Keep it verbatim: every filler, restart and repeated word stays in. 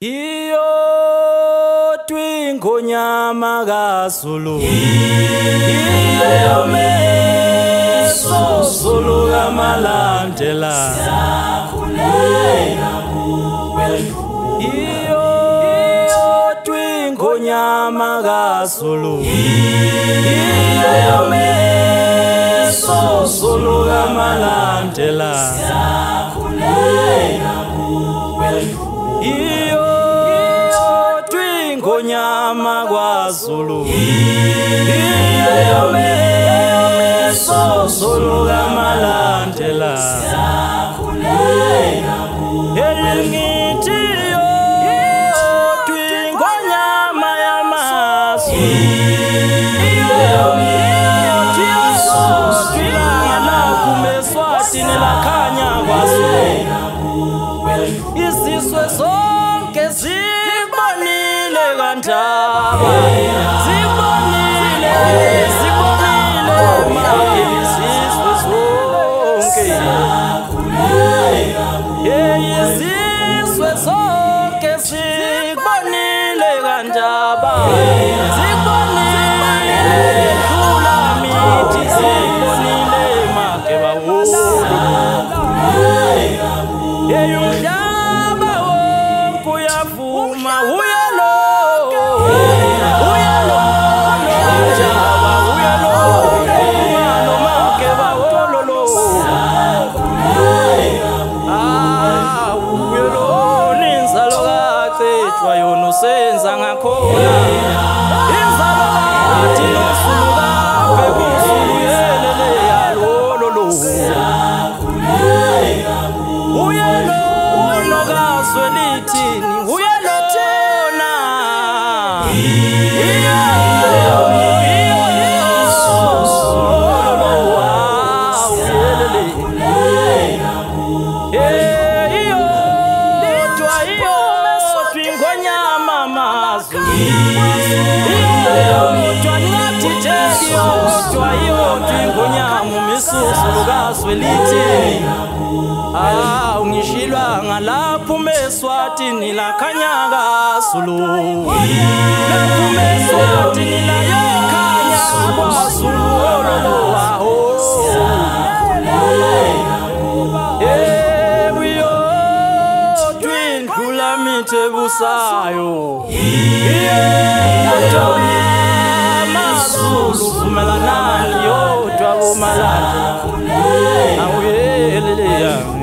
Iyo twingonyama kaZulu iyo meso Zulu kamalandela siyakhuleka kuwe iyo twingonyama kaZulu iyo meso Zulu kamalandela siyakhuleka kuwe iyo twingonyama kwaZulu iyo meso Zulu kamalandela siyakhuleka kuwe ngithi yo twingonyama yamaZulu iyo meso twilanga kumeswatini lakhanya kwaZulu isizwe sonke sibonile kandaba sibonile sibonile isizwe sonke isizwe sonke sibonile kandaba sibonile dlula mithi sibonile makeba wo umhlaba wonke uyavuma uyalo uyalo njaba uyalo umano makeba wololo ah uyalo ninzalo kacetshwa yona usenza ngakhona inzalo kathi nosuluka bebusulu yelele yalololo uyalo nokazwelithini uyalona iyo twingonyama maZulu iyo twanathitheliyo twayo twingonyama misusu lukazwelithini ah ungishilwa ngalapho meswatini lakhanya kaZulu lapho meswatini la yakhanya kwaZulu ololo waho eh wiyo twindlula mithebusayo yedwa maZulu vumelana yodwa bomalanda awuyeleleya